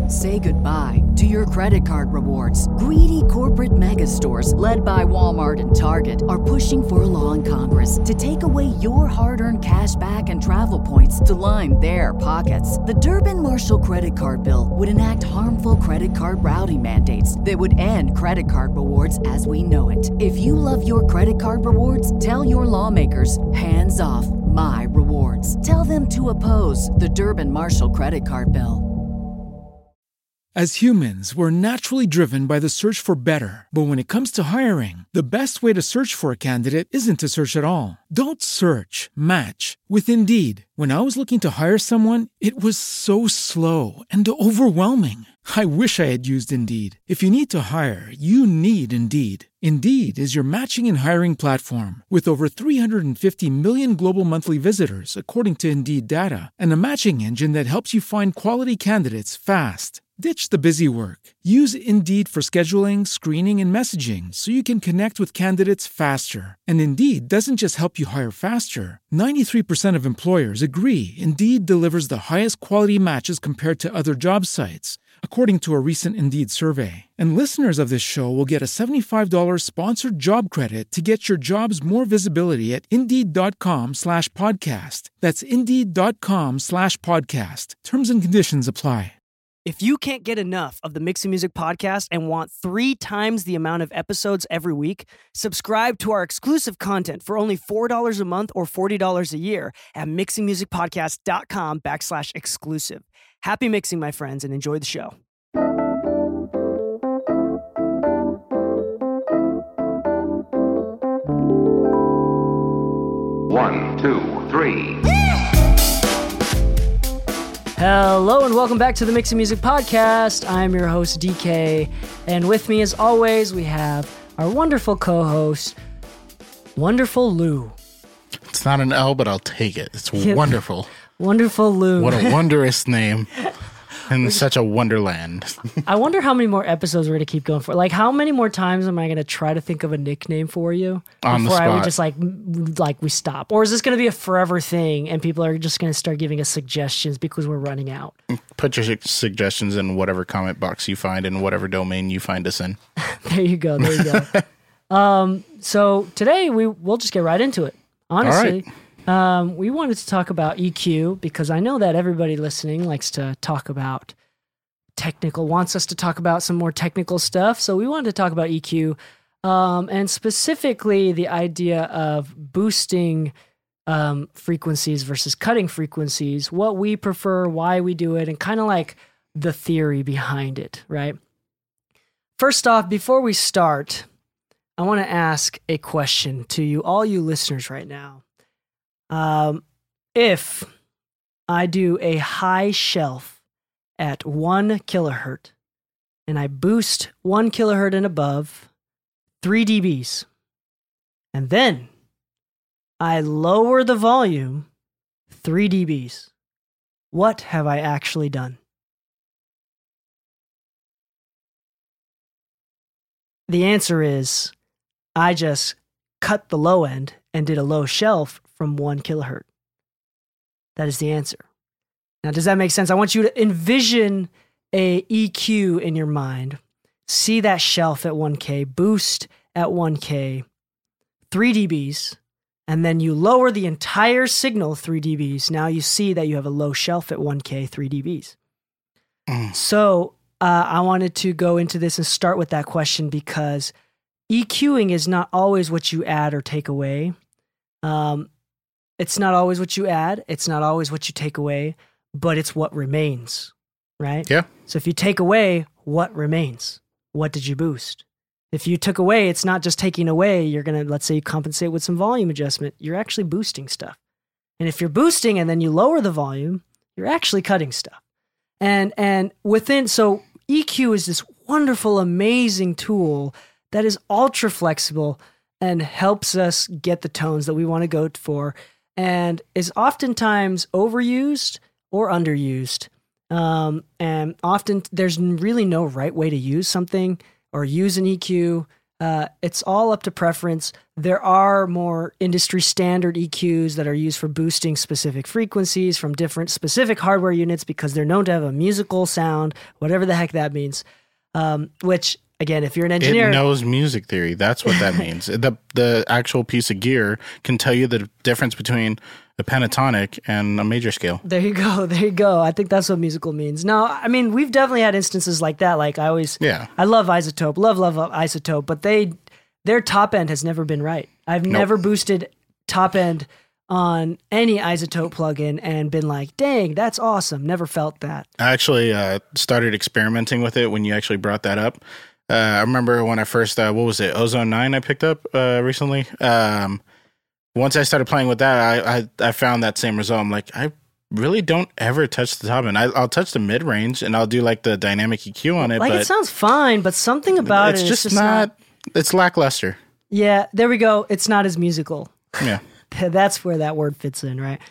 Say goodbye to your credit card rewards. Greedy corporate mega stores, led by Walmart and Target, are pushing for a law in Congress to take away your hard-earned cash back and travel points to line their pockets. The Durbin-Marshall credit card bill would enact harmful credit card routing mandates that would end credit card rewards as we know it. If you love your credit card rewards, tell your lawmakers, hands off my rewards. Tell them to oppose the Durbin-Marshall credit card bill. As humans, we're naturally driven by the search for better. But when it comes to hiring, the best way to search for a candidate isn't to search at all. Don't search, match with Indeed. When I was looking to hire someone, it was so slow and overwhelming. I wish I had used Indeed. If you need to hire, you need Indeed. Indeed is your matching and hiring platform with over 350 million global monthly visitors, according to Indeed data, and a matching engine that helps you find quality candidates fast. Ditch the busy work. Use Indeed for scheduling, screening, and messaging so you can connect with candidates faster. And Indeed doesn't just help you hire faster. 93% of employers agree Indeed delivers the highest quality matches compared to other job sites, according to a recent Indeed survey. And listeners of this show will get a $75 sponsored job credit to get your jobs more visibility at Indeed.com/podcast. That's Indeed.com/podcast. Terms and conditions apply. If you can't get enough of the Mixing Music podcast and want 3 times the amount of episodes every week, subscribe to our exclusive content for only $4 a month or $40 a year at mixingmusicpodcast.com/exclusive. Happy mixing, my friends, and enjoy the show. One, two, three. Hello and welcome back to the Mixing Music Podcast. I'm your host, DK, and with me, as always, we have our wonderful co-host, Wonderful Lou. It's not an L, but I'll take it. It's wonderful. Wonderful Lou. What a wondrous name. In such a wonderland. I wonder how many more episodes we're going to keep going for. Like, how many more times am I going to try to think of a nickname for you on the before spot? I would just we stop? Or is this going to be a forever thing and people are just going to start giving us suggestions because we're running out? Put your suggestions in whatever comment box you find in whatever domain you find us in. There you go. So today we'll just get right into it. Honestly. All right. We wanted to talk about EQ because I know that everybody listening likes to talk about wants us to talk about some more technical stuff. So we wanted to talk about EQ, and specifically the idea of boosting frequencies versus cutting frequencies, what we prefer, why we do it, and kind of like the theory behind it, right? First off, before we start, I want to ask a question to you, all you listeners right now. If I do a high shelf at 1 kilohertz and I boost 1 kilohertz and above 3 dBs, and then I lower the volume 3 dBs, what have I actually done? The answer is I just cut the low end and did a low shelf from 1 kilohertz. That is the answer. Now, does that make sense? I want you to envision a EQ in your mind. See that shelf at 1K, boost at 1K, 3 dBs, and then you lower the entire signal 3 dBs. Now you see that you have a low shelf at 1K, 3 dBs. So I wanted to go into this and start with that question because EQing is not always what you add or take away. It's not always what you add. It's not always what you take away, but it's what remains, right? Yeah. So if you take away, what remains? What did you boost? If you took away, it's not just taking away. You're going to, let's say you compensate with some volume adjustment. You're actually boosting stuff. And if you're boosting and then you lower the volume, you're actually cutting stuff. And within, so EQ is this wonderful, amazing tool that is ultra flexible and helps us get the tones that we want to go for, and is oftentimes overused or underused. And often there's really no right way to use something or use an EQ. It's all up to preference. There are more industry standard EQs that are used for boosting specific frequencies from different specific hardware units because they're known to have a musical sound, whatever the heck that means. Which, again, if you're an engineer... It knows music theory. That's what that means. The actual piece of gear can tell you the difference between a pentatonic and a major scale. There you go. There you go. I think that's what musical means. No, I mean, we've definitely had instances like that. Like I love Isotope, love Isotope, but their top end has never been right. I've never boosted top end on any Isotope plugin and been like, dang, that's awesome. Never felt that. I actually started experimenting with it when you actually brought that up. I remember when I first, Ozone 9 I picked up recently. Once I started playing with that, I found that same result. I'm like, I really don't ever touch the top end. I'll touch the mid range and I'll do like the dynamic EQ on it. Like but it sounds fine, but something about it's just not. It's lackluster. Yeah, there we go. It's not as musical. Yeah, that's where that word fits in, right?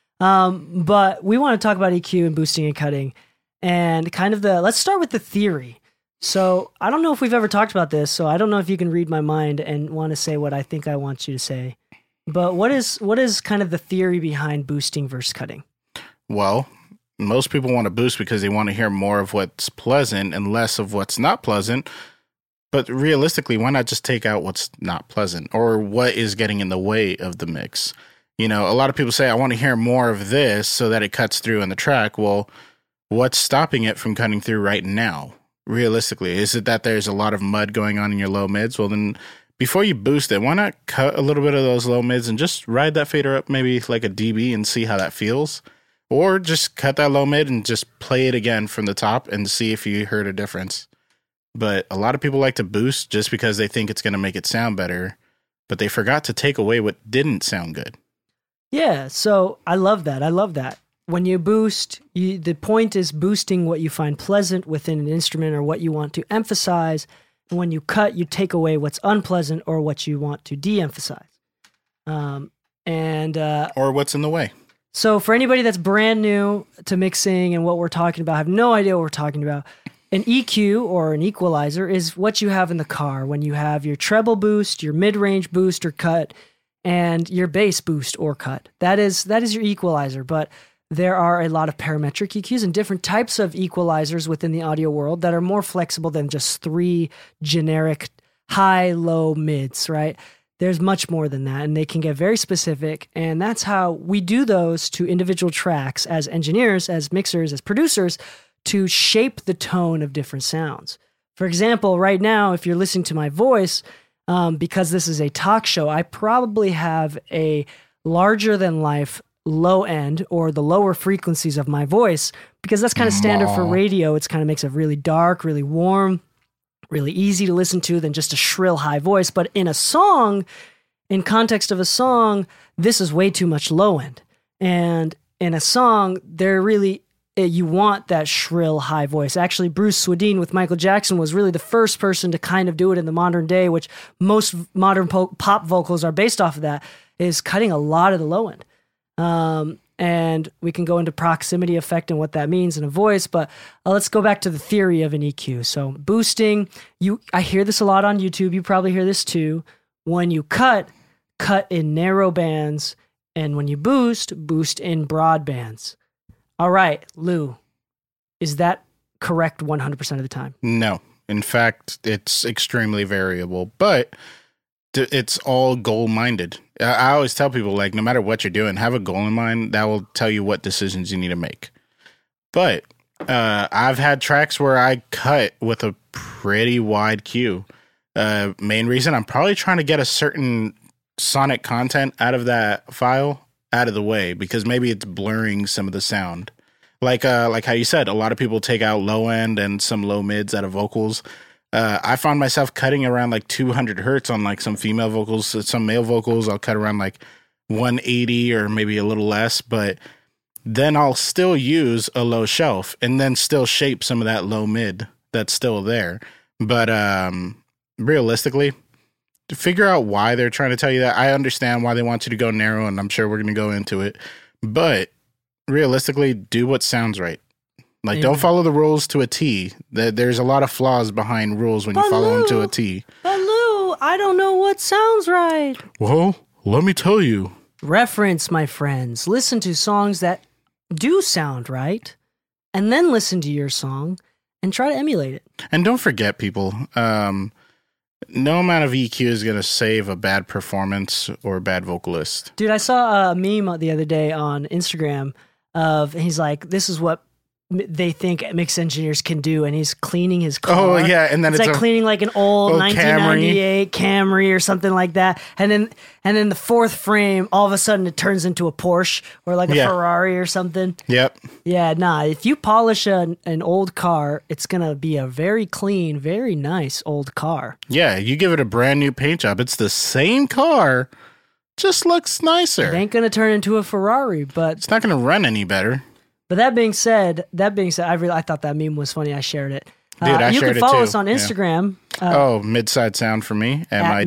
But we want to talk about EQ and boosting and cutting, and kind of let's start with the theory. So I don't know if we've ever talked about this, so I don't know if you can read my mind and want to say what I think I want you to say. But what is kind of the theory behind boosting versus cutting? Well, most people want to boost because they want to hear more of what's pleasant and less of what's not pleasant. But realistically, why not just take out what's not pleasant or what is getting in the way of the mix? You know, a lot of people say, I want to hear more of this so that it cuts through in the track. Well, what's stopping it from cutting through right now? Realistically, is it that there's a lot of mud going on in your low mids? Well, then before you boost it, why not cut a little bit of those low mids and just ride that fader up maybe like a dB and see how that feels? Or just cut that low mid and just play it again from the top and see if you heard a difference. But a lot of people like to boost just because they think it's going to make it sound better, but they forgot to take away what didn't sound good. Yeah, so I love that. When you boost, the point is boosting what you find pleasant within an instrument or what you want to emphasize. And when you cut, you take away what's unpleasant or what you want to de-emphasize. Or what's in the way. So for anybody that's brand new to mixing and what we're talking about, have no idea what we're talking about, an EQ or an equalizer is what you have in the car when you have your treble boost, your mid-range boost or cut, and your bass boost or cut. That is your equalizer, but there are a lot of parametric EQs and different types of equalizers within the audio world that are more flexible than just 3 generic high, low, mids, right? There's much more than that, and they can get very specific, and that's how we do those to individual tracks as engineers, as mixers, as producers, to shape the tone of different sounds. For example, right now, if you're listening to my voice, because this is a talk show, I probably have a larger-than-life low end or the lower frequencies of my voice because that's kind of standard for radio. It's kind of makes it really dark, really warm, really easy to listen to than just a shrill high voice. But in a song, in context of a song, this is way too much low end. And in a song, you want that shrill high voice. Actually, Bruce Swedien with Michael Jackson was really the first person to kind of do it in the modern day, which most modern pop vocals are based off of that, is cutting a lot of the low end. And we can go into proximity effect and what that means in a voice, but let's go back to the theory of an EQ. So boosting, I hear this a lot on YouTube. You probably hear this too. When you cut in narrow bands, and when you boost in broad bands. All right, Lou, is that correct 100% of the time? No. In fact, it's extremely variable, but it's all goal-minded. I always tell people, like, no matter what you're doing, have a goal in mind. That will tell you what decisions you need to make. But I've had tracks where I cut with a pretty wide cue. Main reason, I'm probably trying to get a certain sonic content out of that file out of the way because maybe it's blurring some of the sound. Like how you said, a lot of people take out low end and some low mids out of vocals. I found myself cutting around like 200 hertz on like some female vocals, some male vocals. I'll cut around like 180 or maybe a little less, but then I'll still use a low shelf and then still shape some of that low mid that's still there. But realistically, to figure out why they're trying to tell you that, I understand why they want you to go narrow, and I'm sure we're going to go into it. But realistically, do what sounds right. Like, don't follow the rules to a T. There's a lot of flaws behind rules when you follow them to a T. But Lou, I don't know what sounds right. Well, let me tell you. Reference, my friends. Listen to songs that do sound right, and then listen to your song and try to emulate it. And don't forget, people, no amount of EQ is going to save a bad performance or a bad vocalist. Dude, I saw a meme the other day on Instagram of, he's like, this is what they think mix engineers can do, and he's cleaning his car. Oh yeah, and then it's like cleaning like an old 1998 Camry or something like that, and then the fourth frame, all of a sudden it turns into a Porsche or like a Ferrari or something. Yep. Yeah, nah. If you polish an old car, it's gonna be a very clean, very nice old car. Yeah, you give it a brand new paint job, it's the same car, just looks nicer. It ain't gonna turn into a Ferrari, but it's not gonna run any better. But that being said, I thought that meme was funny. I shared it. Dude, I shared it too. You can follow us on Instagram. Midside Sound for me.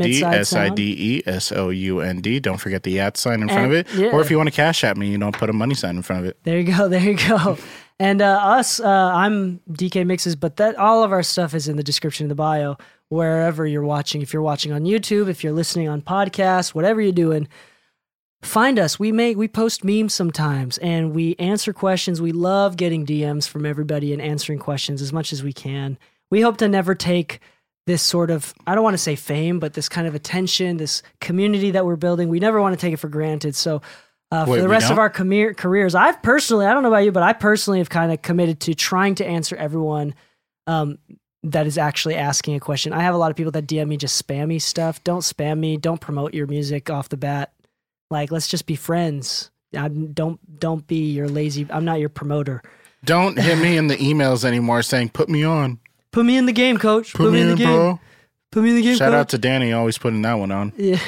MIDSIDESOUND. Don't forget the @ sign in front of it. Yeah. Or if you want to cash at me, put a money sign in front of it. There you go. And I'm DK Mixes, but all of our stuff is in the description of the bio, wherever you're watching. If you're watching on YouTube, if you're listening on podcasts, whatever you're doing, find us. We post memes sometimes, and we answer questions. We love getting DMs from everybody and answering questions as much as we can. We hope to never take this sort of, I don't want to say fame, but this kind of attention, this community that we're building, we never want to take it for granted. So for the rest of our careers, I don't know about you, but I personally have kind of committed to trying to answer everyone that is actually asking a question. I have a lot of people that DM me just spammy stuff. Don't spam me. Don't promote your music off the bat. Like, let's just be friends. Don't be your lazy. I'm not your promoter. Don't hit me in the emails anymore saying, put me on. Put me in the game, coach. Put me in the game. Bro. Put me in the game, Shout out to Danny, always putting that one on. Yeah.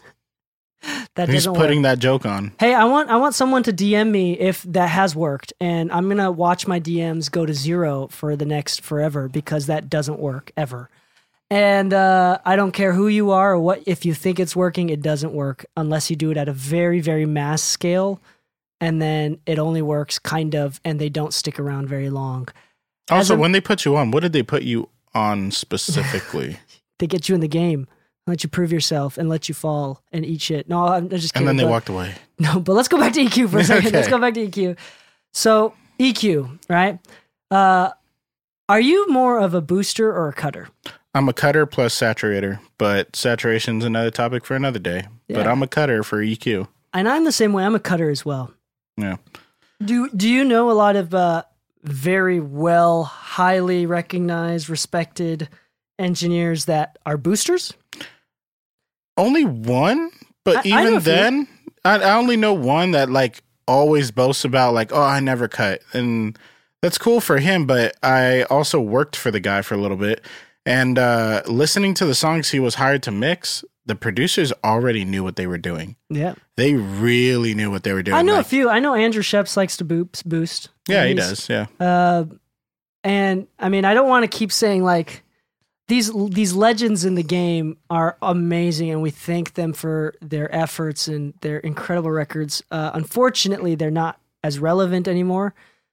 He's putting that joke on. Hey, I want someone to DM me if that has worked, and I'm going to watch my DMs go to 0 for the next forever, because that doesn't work ever. And I don't care who you are or what. If you think it's working, it doesn't work unless you do it at a very, very mass scale, and then it only works kind of, and they don't stick around very long. Also, when they put you on, what did they put you on specifically? They get you in the game, let you prove yourself, and let you fall and eat shit. No, I'm just kidding. And then they walked away. No, but let's go back to EQ for a second. Okay. Let's go back to EQ. So EQ, right? Are you more of a booster or a cutter? I'm a cutter plus saturator, but saturation's another topic for another day. Yeah. But I'm a cutter for EQ. And I'm the same way. I'm a cutter as well. Yeah. Do you know a lot of very well, highly recognized, respected engineers that are boosters? Only one, but even then, I only know one that like always boasts about like, oh, I never cut. And that's cool for him, but I also worked for the guy for a little bit. And listening to the songs he was hired to mix, the producers already knew what they were doing. Yeah. They really knew what they were doing. I know a few. I know Andrew Sheps likes to boost. Yeah, he does. Yeah. And I mean, I don't want to keep saying like these legends in the game are amazing, and we thank them for their efforts and their incredible records. Unfortunately, they're not as relevant anymore.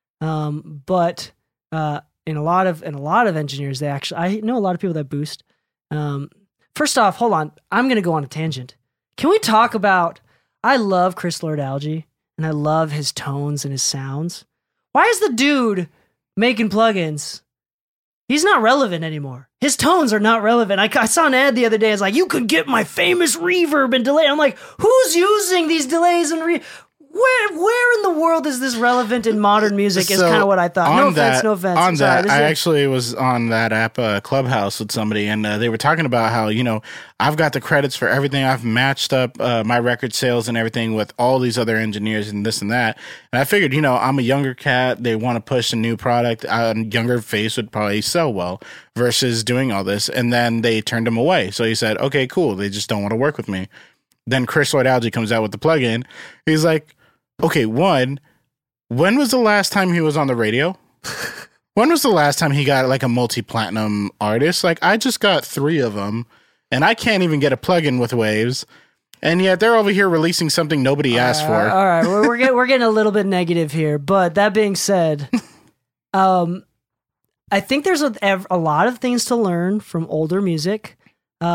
But in a lot of engineers, I know a lot of people that boost. First off, hold on. I'm going to go on a tangent. Can we talk about, I love Chris Lord-Alge, and I love his tones and his sounds. Why is the dude making plugins? He's not relevant anymore. His tones are not relevant. I saw an ad the other day. It's like, you could get my famous reverb and delay. I'm like, who's using these delays and Where in the world is this relevant in modern music is kind of what I thought. No offense. On that, I actually was on that app Clubhouse with somebody, and they were talking about how, I've got the credits for everything. I've matched up my record sales and everything with all these other engineers and this and that. And I figured, I'm a younger cat. They want to push a new product. A younger face would probably sell well versus doing all this. And then they turned him away. So he said, okay, cool. They just don't want to work with me. Then Chris Lord-Alge comes out with the plugin. He's like, okay, when was the last time he was on the radio? When was the last time he got like a multi-platinum artist? Like, I just got 3 of them, and I can't even get a plugin with Waves, and yet they're over here releasing something nobody asked for. All right, we're getting a little bit negative here, but that being said, I think there's a lot of things to learn from older music.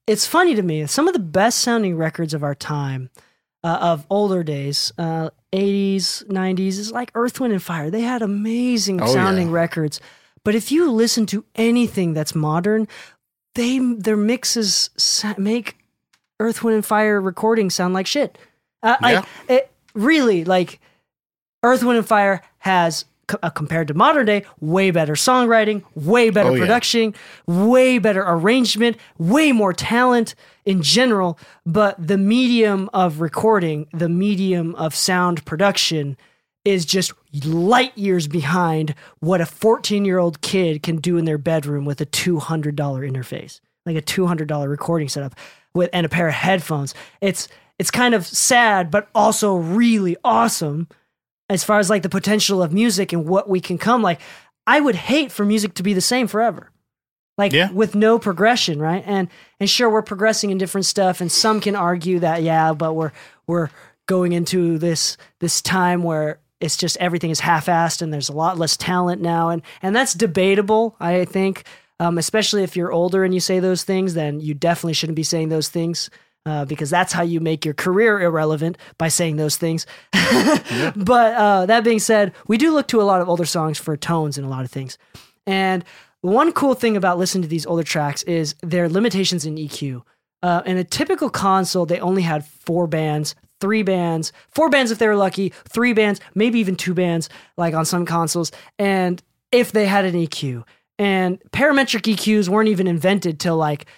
it's funny to me. Some of the best sounding records of our time, of older days, 80s, 90s, is like Earth, Wind, and Fire. They had amazing sounding records. But if you listen to anything that's modern, their mixes make Earth, Wind, and Fire recordings sound like shit. It really, like, Earth, Wind, and Fire has, compared to modern day, way better songwriting, way better production, way better arrangement, way more talent in general. But the medium of recording, the medium of sound production is just light years behind what a 14-year-old kid can do in their bedroom with a $200 interface, like a $200 recording setup and a pair of headphones. It's kind of sad, but also really awesome as far as like the potential of music and what we can come. Like, I would hate for music to be the same forever, like with no progression, right? And sure, we're progressing in different stuff, and some can argue that but we're going into this time where it's just everything is half-assed and there's a lot less talent now, and that's debatable, I think. Especially if you're older and you say those things, then you definitely shouldn't be saying those things. Because that's how you make your career irrelevant, by saying those things. But that being said, we do look to a lot of older songs for tones and a lot of things. And one cool thing about listening to these older tracks is their limitations in EQ. In a typical console, they only had 4 bands, 3 bands, 4 bands if they were lucky, 3 bands, maybe even 2 bands, like on some consoles, and if they had an EQ. And parametric EQs weren't even invented till like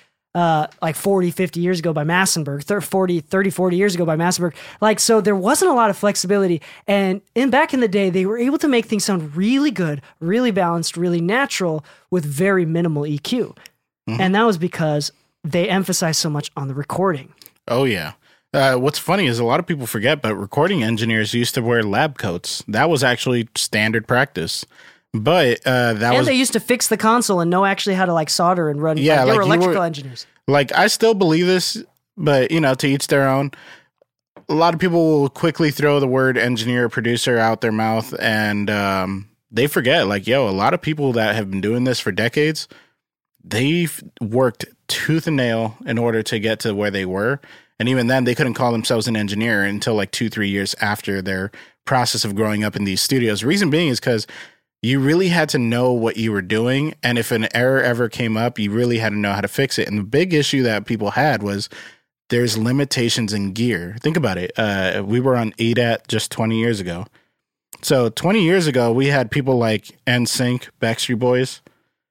40, 50 years ago by Massenburg, 30, 40 years ago by Massenburg. Like, so there wasn't a lot of flexibility. And back in the day, they were able to make things sound really good, really balanced, really natural with very minimal EQ. Mm-hmm. And that was because they emphasized so much on the recording. Oh, yeah. What's funny is a lot of people forget, but recording engineers used to wear lab coats. That was actually standard practice. But they used to fix the console and know actually how to like solder and run. Yeah, they were electrical engineers. Like, I still believe this, but to each their own. A lot of people will quickly throw the word engineer or producer out their mouth, and they forget, like, a lot of people that have been doing this for decades, they've worked tooth and nail in order to get to where they were. And even then, they couldn't call themselves an engineer until like 2-3 years after their process of growing up in these studios. Reason being is because you really had to know what you were doing. And if an error ever came up, you really had to know how to fix it. And the big issue that people had was there's limitations in gear. Think about it. We were on ADAT just 20 years ago. So 20 years ago, we had people like NSYNC, Backstreet Boys.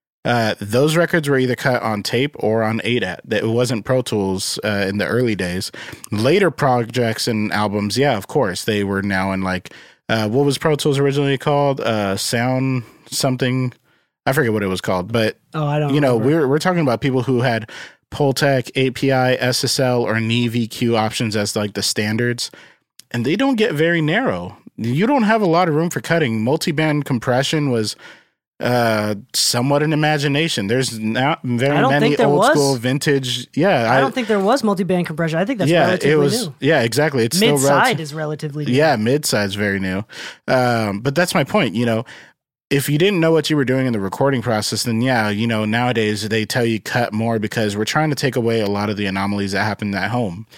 Those records were either cut on tape or on ADAT. It wasn't Pro Tools in the early days. Later projects and albums, of course, they were now in like... what was Pro Tools originally called? Sound something. I forget what it was called, but I don't remember. We're talking about people who had Pultec, API, SSL, or Neve EQ options as like the standards, and they don't get very narrow. You don't have a lot of room for cutting. Multiband compression was somewhat an imagination. There's not very many old school vintage. I don't think there was multi-band compression. I think that's relatively new. Yeah, exactly. It's mid-side is relatively new. Yeah, mid-side is very new. But that's my point. If you didn't know what you were doing in the recording process, then nowadays they tell you cut more because we're trying to take away a lot of the anomalies that happen at home.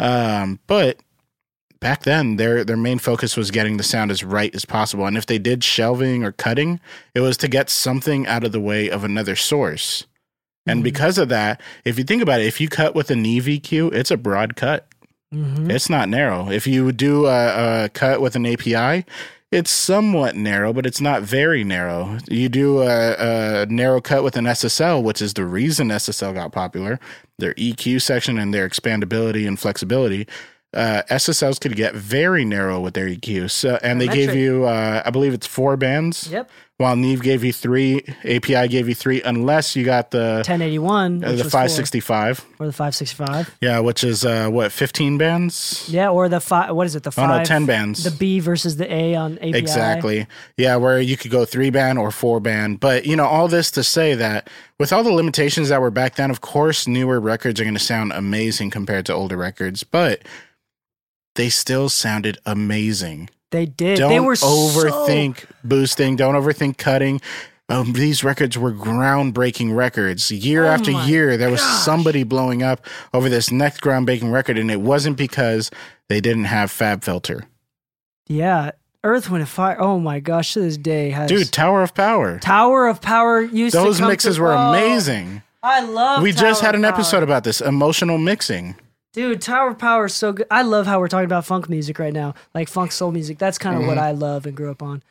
But back then, their main focus was getting the sound as right as possible. And if they did shelving or cutting, it was to get something out of the way of another source. And because of that, if you think about it, if you cut with a Neve EQ, it's a broad cut. Mm-hmm. It's not narrow. If you do a cut with an API, it's somewhat narrow, but it's not very narrow. You do a narrow cut with an SSL, which is the reason SSL got popular, their EQ section and their expandability and flexibility. SSLs could get very narrow with their EQ. So, and they gave you, I believe it's 4 bands. Yep. While Neve gave you 3, API gave you 3, unless you got the 1081, the 565, or the 565. Yeah, which is 15 bands. Yeah, or the 5. What is it? The 5. Oh no, 10 bands. The B versus the A on API. Exactly. Yeah, where you could go 3 band or 4 band. But all this to say that with all the limitations that were back then, of course, newer records are going to sound amazing compared to older records, but they still sounded amazing. They did. Don't They were overthink boosting. Don't overthink cutting. these records were groundbreaking records. Year after year, there was somebody blowing up over this next groundbreaking record, and it wasn't because they didn't have FabFilter. Yeah. Earth, Wind, and Fire. Oh my gosh, to this day has... Dude, Tower of Power. Tower of Power used to Those come mixes were amazing. I love We Tower just had of an Power. episode about this, emotional mixing. Dude, Tower of Power is so good. I love how we're talking about funk music right now, like funk soul music. That's kind of what I love and grew up on.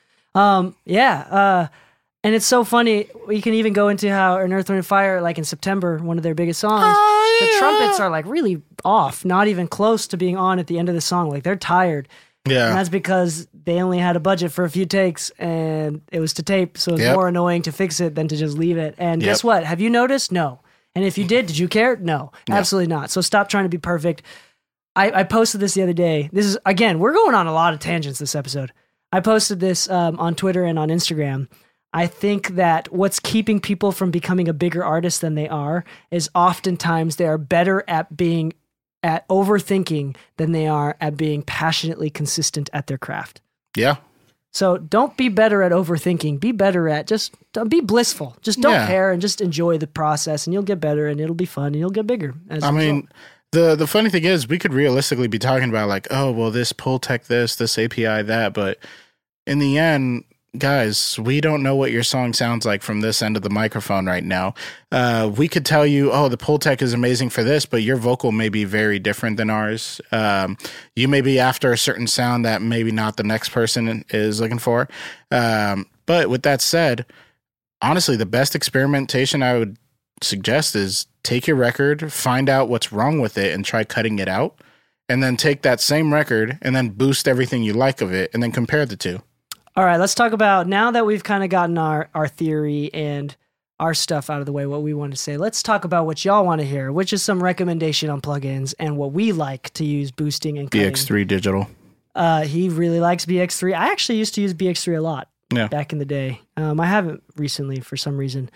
And it's so funny. We can even go into how in Earth, Wind, and Fire, like in September, one of their biggest songs, the trumpets are like really off, not even close to being on at the end of the song. Like they're tired. Yeah. And that's because they only had a budget for a few takes and it was to tape. So it was more annoying to fix it than to just leave it. And guess what? Have you noticed? No. And if you did you care? No, absolutely not. So stop trying to be perfect. I posted this the other day. This is, again, we're going on a lot of tangents this episode. I posted this on Twitter and on Instagram. I think that what's keeping people from becoming a bigger artist than they are is oftentimes they are better at being at overthinking than they are at being passionately consistent at their craft. Yeah. So don't be better at overthinking. Be better at just be blissful. Just don't care and just enjoy the process and you'll get better and it'll be fun and you'll get bigger. I mean, the funny thing is we could realistically be talking about like, oh, well, this Pultec, this API, that. But in the end, guys, we don't know what your song sounds like from this end of the microphone right now. We could tell you, oh, the Pultec is amazing for this, but your vocal may be very different than ours. You may be after a certain sound that maybe not the next person is looking for. But with that said, honestly, the best experimentation I would suggest is take your record, find out what's wrong with it, and try cutting it out. And then take that same record and then boost everything you like of it and then compare the two. All right, let's talk about, now that we've kind of gotten our theory and our stuff out of the way, what we want to say, let's talk about what y'all want to hear, which is some recommendation on plugins and what we like to use boosting and cutting. BX3 Digital. He really likes BX3. I actually used to use BX3 a lot back in the day. I haven't recently for some reason.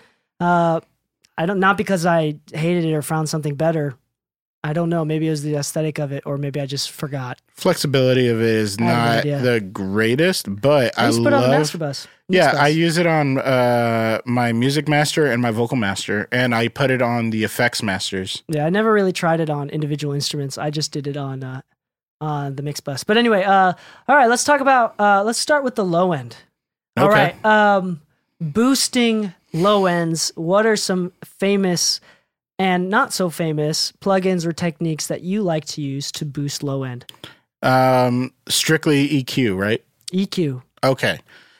Not because I hated it or found something better. I don't know. Maybe it was the aesthetic of it, or maybe I just forgot. Flexibility of it is not the greatest, but I put on love. Master Bus. I use it on my Music Master and my Vocal Master, and I put it on the Effects Masters. Yeah, I never really tried it on individual instruments. I just did it on the mix bus. But anyway, all right. Let's talk about. Let's start with the low end. All right. Boosting low ends. What are some famous and not so famous plugins or techniques that you like to use to boost low end? Strictly EQ, right? EQ. Okay.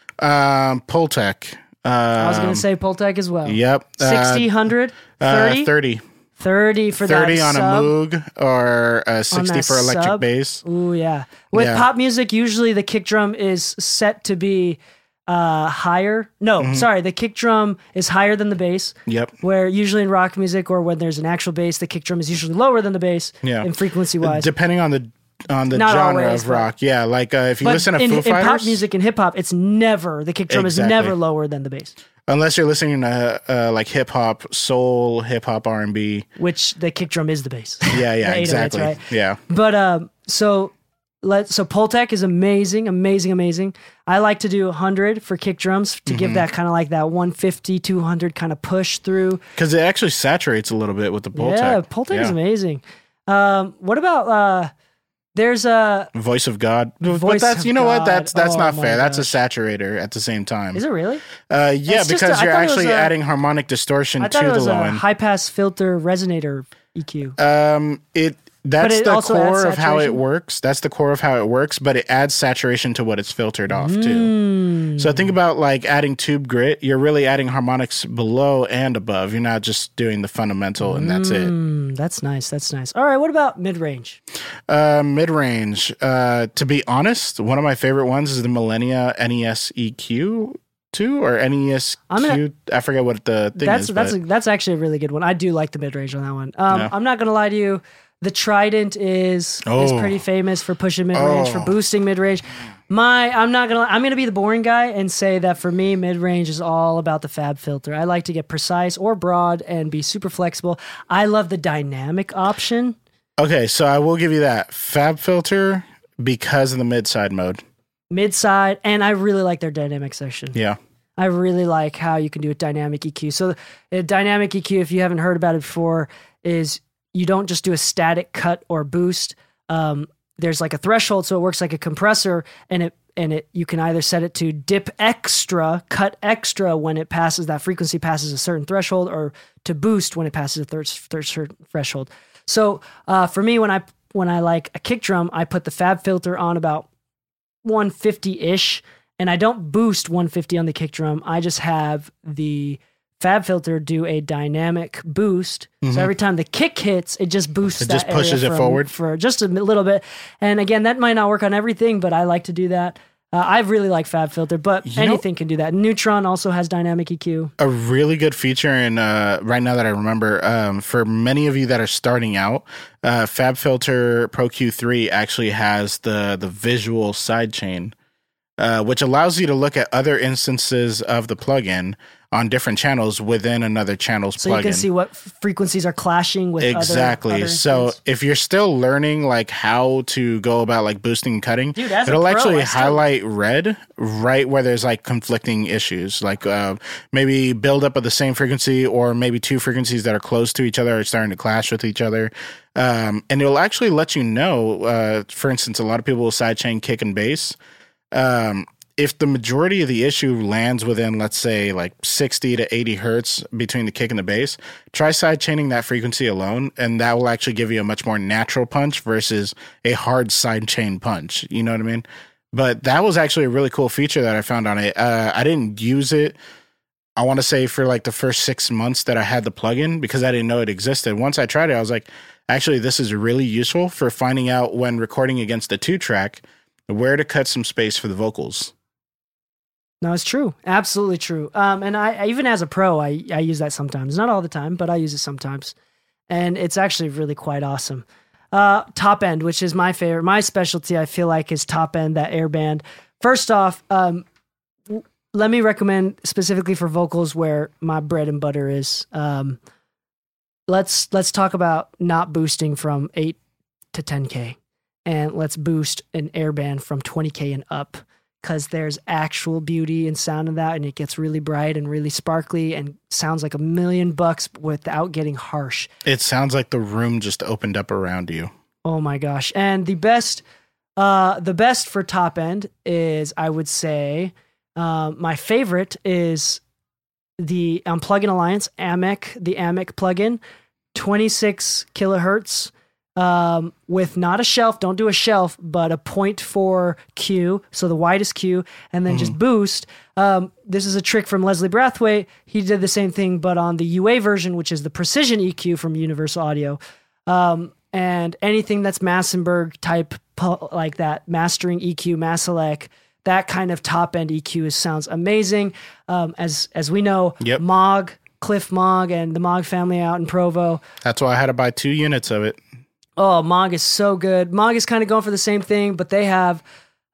Pultec. I was going to say Pultec as well. Yep. 60, 100, 30? 30. 30 for 30 that on sub. a Moog or 60 for electric sub. bass. Ooh, yeah. With pop music, usually the kick drum is set to be higher. No, sorry, the kick drum is higher than the bass. Yep. Where usually in rock music or when there's an actual bass, the kick drum is usually lower than the bass Yeah. in frequency wise. Depending on the Not genre always, of rock. Yeah, like if you listen to Foo in Fighters. pop music and hip hop, it's never, the kick drum is never lower than the bass. Unless you're listening to like hip hop, soul, hip hop, R&B. Which the kick drum is the bass. Yeah, The 808s, exactly. right? Yeah. But so Pultec is amazing. I like to do 100 for kick drums to give that kind of like that 150, 200 kind of push through. Because it actually saturates a little bit with the Pultec. Yeah, Pultec is amazing. What about there's a Voice of God. But Voice that's of you know what? God. That's Oh not my fair. That's a gosh. saturator at the same time. Is it really? Yeah, It's just because I you're thought it was actually a- adding harmonic distortion I to thought it the was low a end. high pass filter resonator EQ. That's it the also adds core of how it saturation? works. That's the core of how it works, but it adds saturation to what it's filtered off too. So think about like adding tube grit. You're really adding harmonics below and above. You're not just doing the fundamental and that's it. That's nice. That's nice. All right. What about mid range? Mid-range. To be honest, one of my favorite ones is the Millennia NES EQ 2 or NES Q. I forget what the thing is. That's actually a really good one. I do like the mid range on that one. I'm not gonna lie to you. The Trident is pretty famous for pushing mid range, for boosting mid range. I'm gonna be the boring guy and say that for me, mid range is all about the fab filter. I like to get precise or broad and be super flexible. I love the dynamic option. Okay, so I will give you that. Fab filter because of the mid-side mode. Mid side, and I really like their dynamic section. Yeah. I really like how you can do a dynamic EQ. So a dynamic EQ, if you haven't heard about it before, is you don't just do a static cut or boost. There's like a threshold, so it works like a compressor, and you can either set it to dip extra, cut extra when it passes, that frequency passes a certain threshold, or to boost when it passes a third threshold. So for me, when I like a kick drum, I put the fab filter on about 150-ish, and I don't boost 150 on the kick drum. I just have the fab filter do a dynamic boost. So every time the kick hits, it just boosts It that just pushes area it forward? for just a little bit. And again, that might not work on everything, but I like to do that. I really like fab filter, but anything can do that. Neutron also has dynamic EQ. A really good feature, and right now that I remember, for many of you that are starting out, Fab Filter Pro Q3 actually has the visual sidechain, which allows you to look at other instances of the plugin on different channels within another channel's plugin. So you can see what frequencies are clashing with exactly. other So instruments. if you're still learning like how to go about like boosting and cutting, Dude, as a it'll pro, actually I still- highlight red right where there's like conflicting issues, like maybe buildup of the same frequency, or maybe two frequencies that are close to each other are starting to clash with each other. And it'll actually let you know, for instance, a lot of people will sidechain kick and bass. If the majority of the issue lands within, let's say, like 60 to 80 hertz between the kick and the bass, try sidechaining that frequency alone, and that will actually give you a much more natural punch versus a hard sidechain punch. You know what I mean? But that was actually a really cool feature that I found on it. I didn't use it, I want to say, for like the first 6 months that I had the plugin, because I didn't know it existed. Once I tried it, I was like, actually, this is really useful for finding out when recording against the 2-track where to cut some space for the vocals. No, it's true. Absolutely true. And I even as a pro, I use that sometimes. Not all the time, but I use it sometimes. And it's actually really quite awesome. Top end, which is my favorite. My specialty, I feel like, is top end, that airband. First off, let me recommend specifically for vocals where my bread and butter is. Let's talk about not boosting from 8 to 10K. And let's boost an airband from 20K and up, because there's actual beauty and sound in that, and it gets really bright and really sparkly and sounds like $1 million without getting harsh. It sounds like the room just opened up around you. Oh my gosh. And the best for top end is, I would say, my favorite is the Plugin Alliance the AMEC plugin, 26 kilohertz. With not a shelf, don't do a shelf, but a 0.4 Q, so the widest Q, and then just boost. This is a trick from Leslie Brathwaite. He did the same thing, but on the UA version, which is the Precision EQ from Universal Audio. And anything that's Massenburg type, like that, mastering EQ, Masalek, that kind of top end EQ sounds amazing. As we know, Yep. Moog, Cliff Moog, and the Moog family out in Provo. That's why I had to buy 2 units of it. Oh, Moog is so good. Moog is kind of going for the same thing, but they have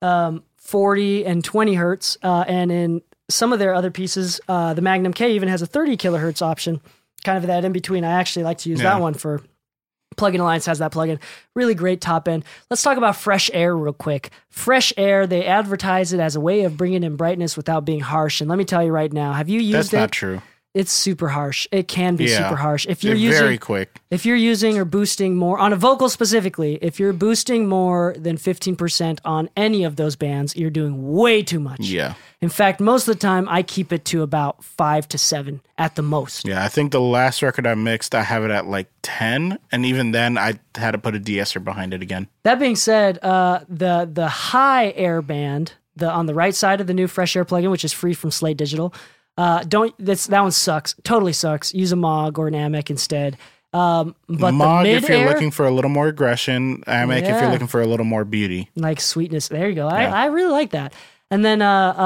40 and 20 hertz. And in some of their other pieces, the Magnum K even has a 30 kilohertz option, kind of that in between. I actually like to use that one for Plugin Alliance has that plugin. Really great top end. Let's talk about Fresh Air real quick. Fresh Air, they advertise it as a way of bringing in brightness without being harsh. And let me tell you right now, have you used That's it? not true. It's super harsh. It can be super harsh. If you're They're using very quick. If you're using or boosting more on a vocal specifically, if you're boosting more than 15% on any of those bands, you're doing way too much. Yeah. In fact, most of the time I keep it to about 5 to 7 at the most. Yeah, I think the last record I mixed, I have it at like 10, and even then I had to put a de-esser behind it again. That being said, the high air band, on the right side of the new Fresh Air plugin, which is free from Slate Digital, that one sucks. Totally sucks. Use a Moog or an AMEC instead. But Moog, the if you're mid-air, looking for a little more aggression, AMEC if Yeah. you're looking for a little more beauty. like sweetness. There you go. Yeah. I really like that. And then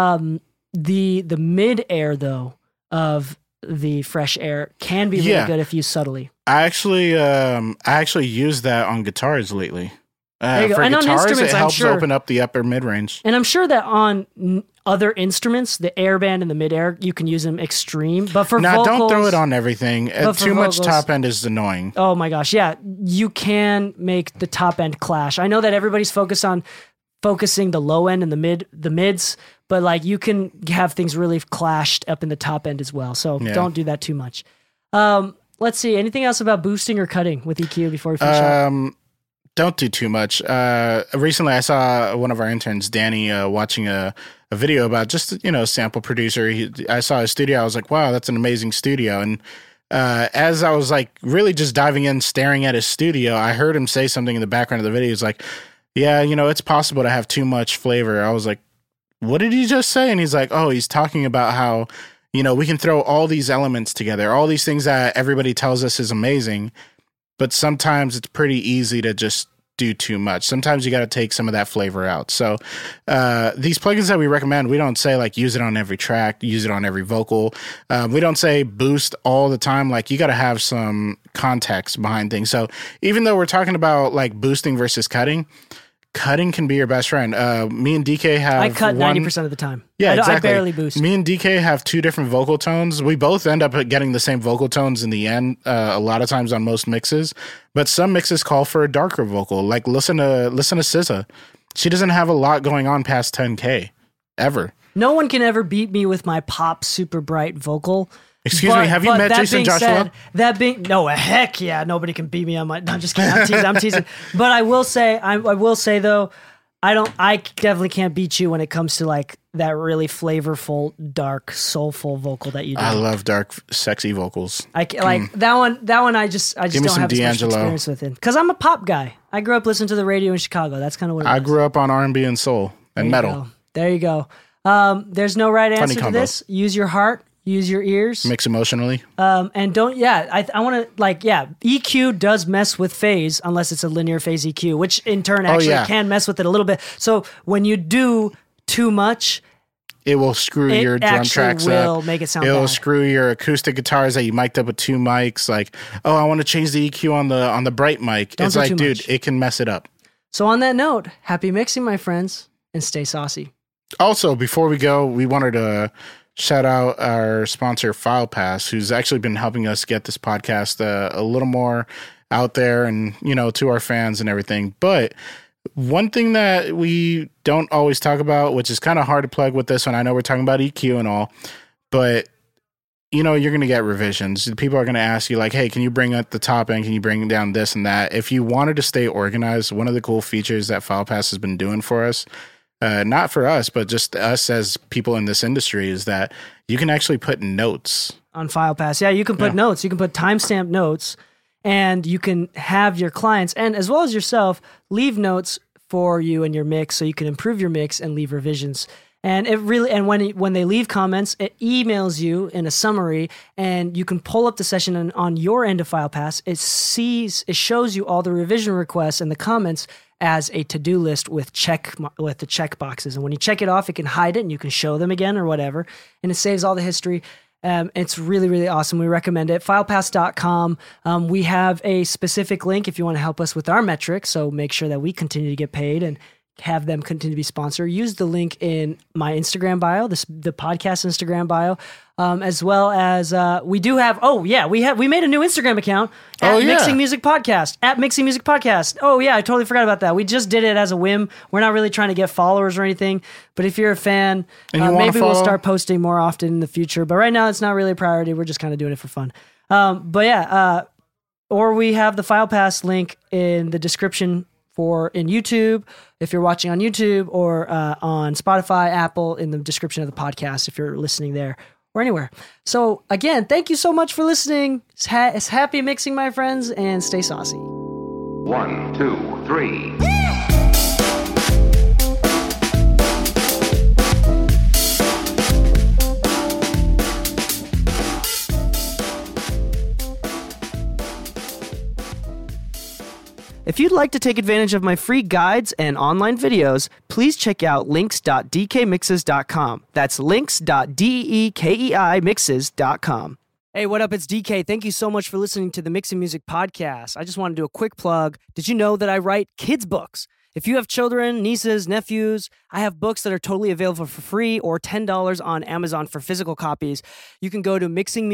the mid air though of the Fresh Air can be really good if used subtly. I actually use that on guitars lately. There you go. For And on guitars, instruments, it I'm helps sure- open up the upper mid range. And I'm sure that on other instruments, the air band and the mid air, you can use them extreme. But for Now, vocals, don't throw it on everything. But for Too much vocals- top end is annoying. Oh my gosh, yeah, you can make the top end clash. I know that everybody's focused on focusing the low end and the mids, but like you can have things really clashed up in the top end as well. So don't do that too much. Let's see. Anything else about boosting or cutting with EQ before we finish up? Don't do too much. Recently, I saw one of our interns, Danny, watching a video about just, sample producer. I saw his studio. I was like, wow, that's an amazing studio. And as I was like really just diving in, staring at his studio, I heard him say something in the background of the video. He's like, yeah, it's possible to have too much flavor. I was like, what did he just say? And he's like, oh, he's talking about how, we can throw all these elements together, all these things that everybody tells us is amazing. But sometimes it's pretty easy to just do too much. Sometimes you got to take some of that flavor out. So these plugins that we recommend, we don't say like use it on every track, use it on every vocal. We don't say boost all the time. Like you got to have some context behind things. So even though we're talking about like boosting versus cutting can be your best friend. Me and DK have I cut 90% of the time. Yeah, exactly. I barely boost. Me and DK have two different vocal tones. We both end up getting the same vocal tones in the end, a lot of times on most mixes. But some mixes call for a darker vocal. Like listen to SZA. She doesn't have a lot going on past 10K, ever. No one can ever beat me with my pop super bright vocal. Excuse me, have you met Jason Joshua? Heck yeah, nobody can beat me on my. No, I'm just kidding. I'm teasing. But I will say though, I definitely can't beat you when it comes to like that really flavorful, dark, soulful vocal that you do. I love dark, sexy vocals. That one. I just don't have as much D'Angelo experience with it because I'm a pop guy. I grew up listening to the radio in Chicago. That's kind of what I grew up on R&B and soul and metal. There you go. There's no right answer to this. Use your heart. Use your ears. Mix emotionally. And don't, I want to, EQ does mess with phase unless it's a linear phase EQ, which in turn actually can mess with it a little bit. So when you do too much, it will screw your drum tracks up. It will make it sound bad. It will screw your acoustic guitars that you mic'd up with two mics. Like, oh, I want to change the EQ on the bright mic. It's like, dude, it can mess it up. So on that note, happy mixing, my friends, and stay saucy. Also, before we go, we wanted to shout out our sponsor, FilePass, who's actually been helping us get this podcast a little more out there and, to our fans and everything. But one thing that we don't always talk about, which is kind of hard to plug with this one, I know we're talking about EQ and all, but, you're going to get revisions. People are going to ask you like, hey, can you bring up the top end? Can you bring down this and that? If you wanted to stay organized, one of the cool features that FilePass has been doing for us, not for us, but just us as people in this industry, is that you can actually put notes on FilePass. Yeah, you can put notes. You can put timestamp notes, and you can have your clients and as well as yourself leave notes for you and your mix, so you can improve your mix and leave revisions. And when they leave comments, it emails you in a summary, and you can pull up the session on your end of FilePass. It shows you all the revision requests and the comments as a to-do list with the check boxes. And when you check it off, it can hide it and you can show them again or whatever. And it saves all the history. It's really, really awesome. We recommend it. Filepass.com. We have a specific link if you want to help us with our metrics. So make sure that we continue to get paid and have them continue to be sponsored. Use the link in my Instagram bio, the podcast Instagram bio, as well as we do have. We made a new Instagram account at Mixing Music Podcast at Mixing Music Podcast. Oh yeah, I totally forgot about that. We just did it as a whim. We're not really trying to get followers or anything, but if you're a fan, maybe we'll start posting more often in the future. But right now, it's not really a priority. We're just kind of doing it for fun. Or we have the FilePass link in the description in YouTube, if you're watching on YouTube, or on Spotify, Apple, in the description of the podcast, if you're listening there or anywhere. So again, thank you so much for listening. It's happy mixing, my friends, and stay saucy. 1, 2, 3. If you'd like to take advantage of my free guides and online videos, please check out links.dkmixes.com. That's links.dekeimixes.com. Hey, what up? It's DK. Thank you so much for listening to the Mixing Music Podcast. I just want to do a quick plug. Did you know that I write kids' books? If you have children, nieces, nephews, I have books that are totally available for free or $10 on Amazon for physical copies. You can go to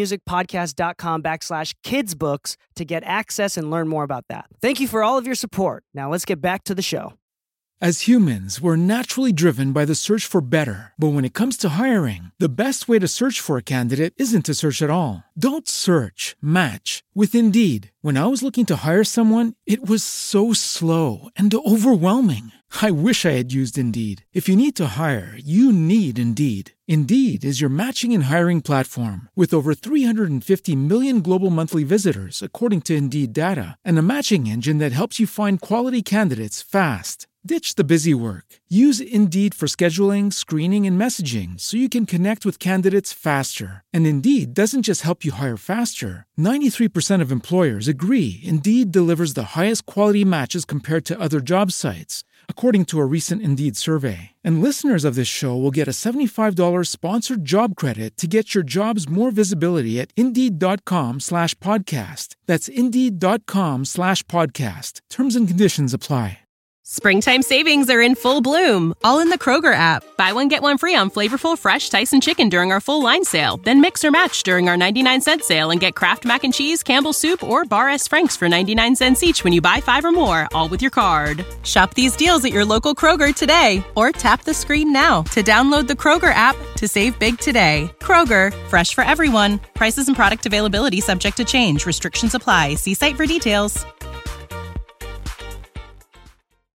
mixingmusicpodcast.com/kidsbooks to get access and learn more about that. Thank you for all of your support. Now let's get back to the show. As humans, we're naturally driven by the search for better. But when it comes to hiring, the best way to search for a candidate isn't to search at all. Don't search, match with Indeed. When I was looking to hire someone, it was so slow and overwhelming. I wish I had used Indeed. If you need to hire, you need Indeed. Indeed is your matching and hiring platform with over 350 million global monthly visitors, according to Indeed data, and a matching engine that helps you find quality candidates fast. Ditch the busy work. Use Indeed for scheduling, screening, and messaging so you can connect with candidates faster. And Indeed doesn't just help you hire faster. 93% of employers agree Indeed delivers the highest quality matches compared to other job sites, according to a recent Indeed survey. And listeners of this show will get a $75 sponsored job credit to get your jobs more visibility at Indeed.com/podcast. That's Indeed.com/podcast. Terms and conditions apply. Springtime savings are in full bloom, all in the Kroger app. Buy one, get one free on flavorful, fresh Tyson chicken during our full line sale. Then mix or match during our 99-cent sale and get Kraft Mac and Cheese, Campbell's Soup, or Bar S. Frank's for 99 cents each when you buy 5 or more, all with your card. Shop these deals at your local Kroger today, or tap the screen now to download the Kroger app to save big today. Kroger, fresh for everyone. Prices and product availability subject to change. Restrictions apply. See site for details.